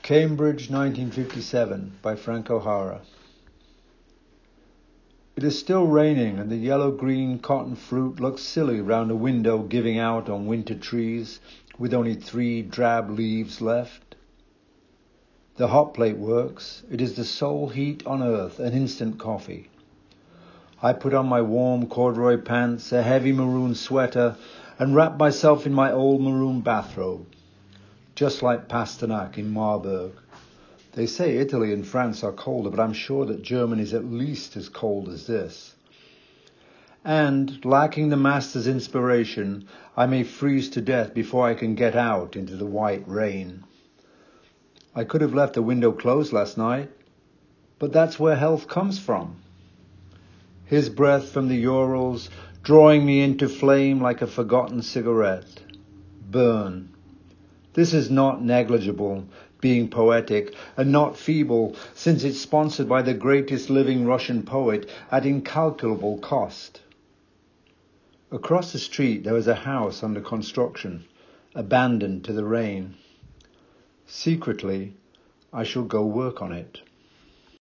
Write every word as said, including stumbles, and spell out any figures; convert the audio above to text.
Cambridge, nineteen fifty-seven, by Frank O'Hara. It is still raining, and the yellow-green cotton fruit looks silly round a window giving out on winter trees, with only three drab leaves left. The hot plate works. It is the sole heat on earth, an instant coffee. I put on my warm corduroy pants, a heavy maroon sweater, and wrap myself in my old maroon bathrobe, just like Pasternak in Marburg. They say Italy and France are colder, but I'm sure that Germany is at least as cold as this. And, lacking the master's inspiration, I may freeze to death before I can get out into the white rain. I could have left the window closed last night, but that's where health comes from. His breath from the Urals, drawing me into flame like a forgotten cigarette. Burn. This is not negligible, being poetic, and not feeble, since it's sponsored by the greatest living Russian poet at incalculable cost. Across the street there is a house under construction, abandoned to the rain. Secretly, I shall go work on it.